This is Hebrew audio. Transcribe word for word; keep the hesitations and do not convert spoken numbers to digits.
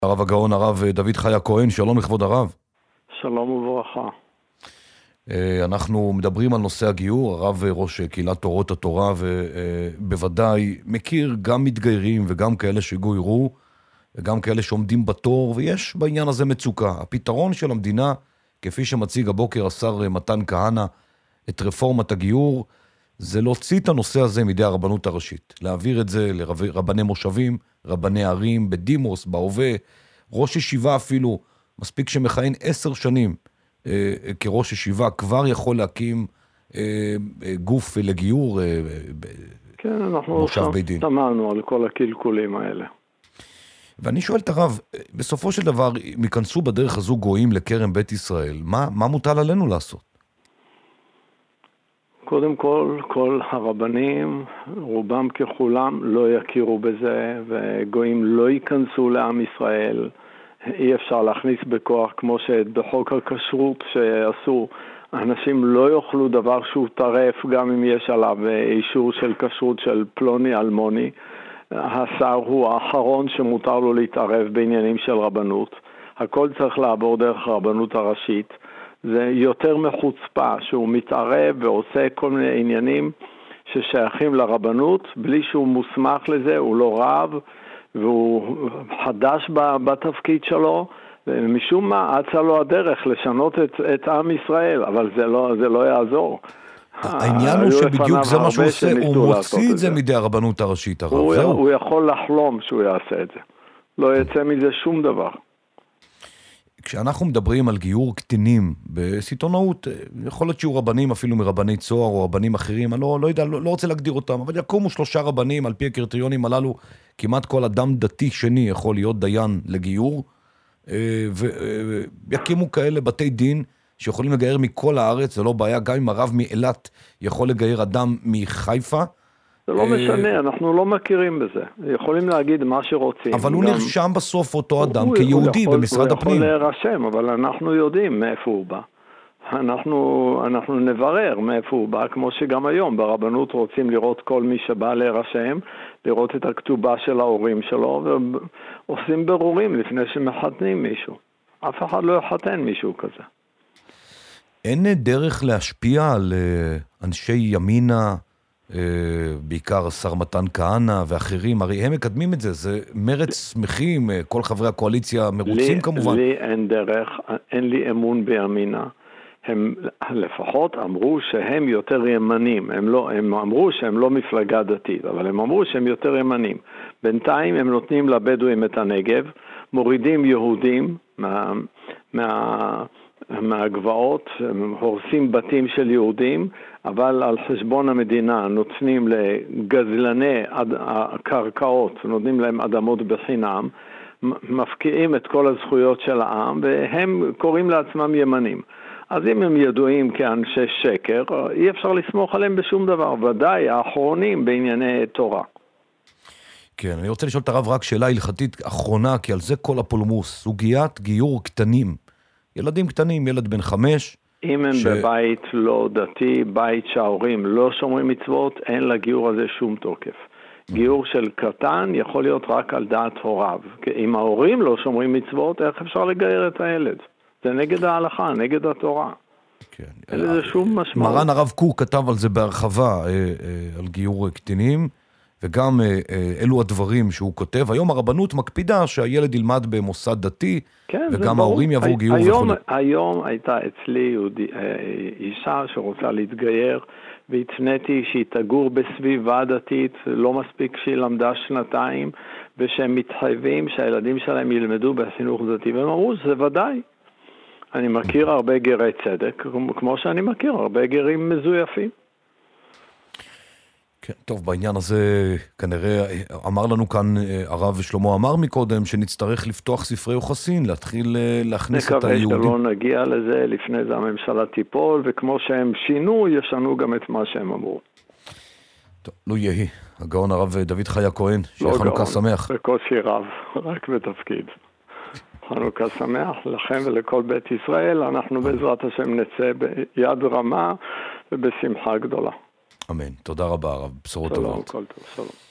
הרב הגאון, הרב דוד חיה כהן, שלום לכבוד הרב. שלום וברכה. אנחנו מדברים על נושא הגיור, הרב ראש קהילת תורות התורה, ובוודאי מכיר גם מתגיירים וגם כאלה שגוירו, וגם כאלה שעומדים בתור, ויש בעניין הזה מצוקה. הפתרון של המדינה, כפי שמציג הבוקר השר מתן כהנא את רפורמת הגיור, זה להוציא את הנושא הזה מידי הרבנות הראשית, להעביר את זה לרבני מושבים, רבני ערים, בדימוס, בהווה, ראש ישיבה אפילו, מספיק שמכהן עשר שנים אה, כראש ישיבה, כבר יכול להקים אה, גוף לגיור אה, כן, אנחנו שמענו על כל הקלקולים האלה. ואני שואל את הרב, בסופו של דבר, אם ייכנסו בדרך הזו גויים לכרם בית ישראל, מה, מה מוטל עלינו לעשות? קודם כל, כל הרבנים, רובם ככולם, לא יכירו בזה, וגויים לא ייכנסו לעם ישראל. אי אפשר להכניס בכוח, כמו שבחוק הכשרות שעשו, אנשים לא יאכלו דבר שהוא טרף, גם אם יש עליו אישור של כשרות של פלוני אלמוני. השר הוא האחרון שמותר לו להתערב בעניינים של רבנות. הכל צריך לעבור דרך הרבנות הראשית. זה יותר מחוצפה שהוא מתערב ועושה כל מיני עניינים ששייכים לרבנות, בלי שהוא מוסמך לזה, הוא לא רב, והוא חדש בתפקיד שלו, ומשום מה אצה לו הדרך לשנות את, את עם ישראל, אבל זה לא, זה לא יעזור. העניין הוא שבדיוק זה מה שהוא עושה, הוא מוציא את זה מידי הרבנות הראשית. הוא, הוא יכול לחלום שהוא יעשה את זה. לא יצא מזה שום דבר. כשאנחנו מדברים על גיור קטינים בסיטונאות, יכול להיות שיהיו רבנים אפילו מרבני צוהר או רבנים אחרים, אני לא, לא יודע, לא, לא רוצה להגדיר אותם, אבל יקומו שלושה רבנים על פי הקריטריונים הללו, כמעט כל אדם דתי שני יכול להיות דיין לגיור, ויקימו כאלה בתי דין שיכולים לגייר מכל הארץ, זה לא בעיה, גם אם הרב מאילת יכול לגייר אדם מחיפה. זה לא משנה, אנחנו לא מכירים בזה. יכולים להגיד מה שרוצים. אבל הוא נרשם בסוף אותו אדם כיהודי במשרד הפנים. הוא יכול להירשם, אבל אנחנו יודעים מאיפה הוא בא. אנחנו, אנחנו נברר מאיפה הוא בא, כמו שגם היום ברבנות רוצים לראות כל מי שבא להירשם, לראות את הכתובה של ההורים שלו, ועושים ברורים לפני שמחתנים מישהו. אף אחד לא יחתן מישהו כזה. אין דרך להשפיע על אנשי ימינה, בעיקר השר מתן כהנא ואחרים, הרי הם מקדמים את זה, זה מרץ שמחים, כל חברי הקואליציה מרוצים לי, כמובן. לי אין דרך, אין לי אמון בימינה. הם לפחות אמרו שהם יותר ימנים, הם, לא, הם אמרו שהם לא מפלגה דתית, אבל הם אמרו שהם יותר ימנים. בינתיים הם נותנים לבדואים את הנגב, מורידים יהודים מה, מה, מהגבעות, הם הורסים בתים של יהודים, אבל על חשבון המדינה נותנים לגזלני הקרקעות, נותנים להם אדמות בחינם, מפקיעים את כל הזכויות של העם, והם קוראים לעצמם ימנים. אז אם הם ידועים כאנשי שקר, אי אפשר לסמוך עליהם בשום דבר, ודאי האחרונים בענייני תורה. כן, אני רוצה לשאול את הרב רק שאלה הלכתית אחרונה, כי על זה כל הפולמוס, סוגיית גיור קטנים, ילדים קטנים, ילד בן חמש, אם הם ש... בבית לא דתי, בית שההורים לא שומרים מצוות, אין לגיור הזה שום תוקף. גיור של קטן יכול להיות רק על דעת הוריו. אם ההורים לא שומרים מצוות, איך אפשר לגייר את הילד? זה נגד ההלכה, נגד התורה. כן. אין לזה שום משמעות. מרן הרב קוק כתב על זה בהרחבה, אה, אה, על גיור קטינים, וגם אה, אה, אלו הדברים שהוא כותב. היום הרבנות מקפידה שהילד ילמד במוסד דתי, כן, וגם ההורים יעברו גיור היום, וכו'. היום הייתה אצלי יהודי, אישה שרוצה להתגייר, והתפניתי שהיא תגור בסביבה דתית, לא מספיק שהיא למדה שנתיים, ושהם מתחייבים שהילדים שלהם ילמדו בחינוך דתי, והם אמרו, זה ודאי. אני מכיר הרבה גרי צדק, כמו שאני מכיר הרבה גרים מזויפים. כן, טוב, בעניין הזה כנראה אמר לנו כאן הרב שלמה אמר מקודם שנצטרך לפתוח ספרי יוחסין, להתחיל להכניס את היהודים. נקווה שלא נגיע לזה, לפני זה הממשלה תיפול, וכמו שהם שינו, ישנו גם את מה שהם אמרו. טוב, לא יהי. הגאון הרב דוד חיה כהן, שיהיה חנוכה שמח. בקושי רב, רק בתפקיד. חנוכה שמח לכם ולכל בית ישראל, אנחנו בעזרת השם נצא ביד רמה ובשמחה גדולה. אמן. תודה רבה, הרב. בשורות טובות. שלום, כל טוב, שלום.